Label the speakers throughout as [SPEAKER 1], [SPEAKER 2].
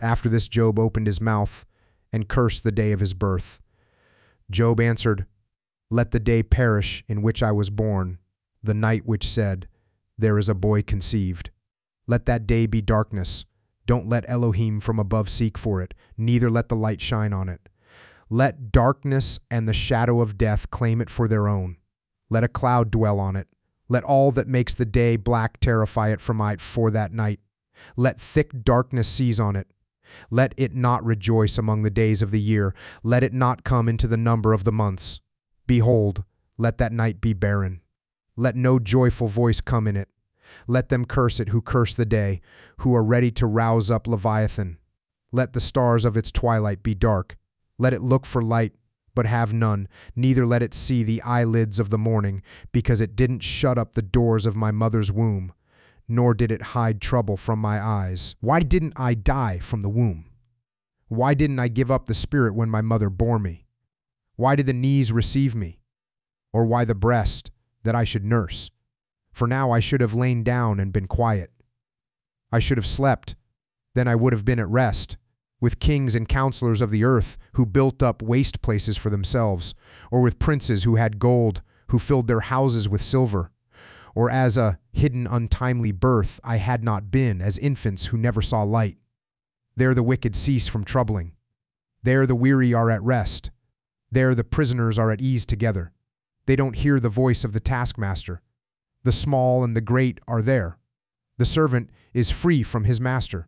[SPEAKER 1] After this Job opened his mouth and cursed the day of his birth. Job answered, "Let the day perish in which I was born, the night which said, there is a boy conceived. Let that day be darkness. Don't let Elohim from above seek for it, neither let the light shine on it. Let darkness and the shadow of death claim it for their own. Let a cloud dwell on it. Let all that makes the day black terrify it for that night. Let thick darkness seize on it. Let it not rejoice among the days of the year. Let it not come into the number of the months. Behold, let that night be barren. Let no joyful voice come in it. Let them curse it who curse the day, who are ready to rouse up Leviathan. Let the stars of its twilight be dark. Let it look for light, but have none, neither let it see the eyelids of the morning, because it didn't shut up the doors of my mother's womb, nor did it hide trouble from my eyes. Why didn't I die from the womb? Why didn't I give up the spirit when my mother bore me? Why did the knees receive me? Or why the breast, that I should nurse? For now I should have lain down and been quiet. I should have slept, then I would have been at rest, with kings and counselors of the earth who built up waste places for themselves, or with princes who had gold, who filled their houses with silver. Or as a hidden untimely birth I had not been, as infants who never saw light. There the wicked cease from troubling. There the weary are at rest. There the prisoners are at ease together. They don't hear the voice of the taskmaster. The small and the great are there. The servant is free from his master.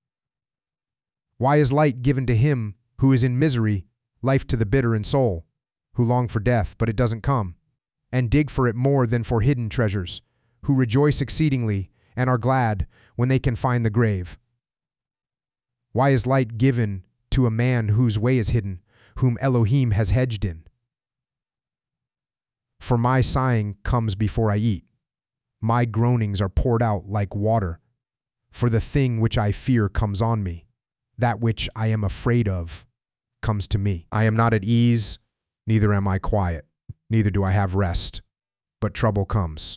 [SPEAKER 1] Why is light given to him who is in misery, life to the bitter in soul, who long for death, but it doesn't come, and dig for it more than for hidden treasures, who rejoice exceedingly and are glad when they can find the grave? Why is light given to a man whose way is hidden, whom Elohim has hedged in? For my sighing comes before I eat. My groanings are poured out like water. For the thing which I fear comes on me. That which I am afraid of comes to me. I am not at ease, neither am I quiet, neither do I have rest, but trouble comes.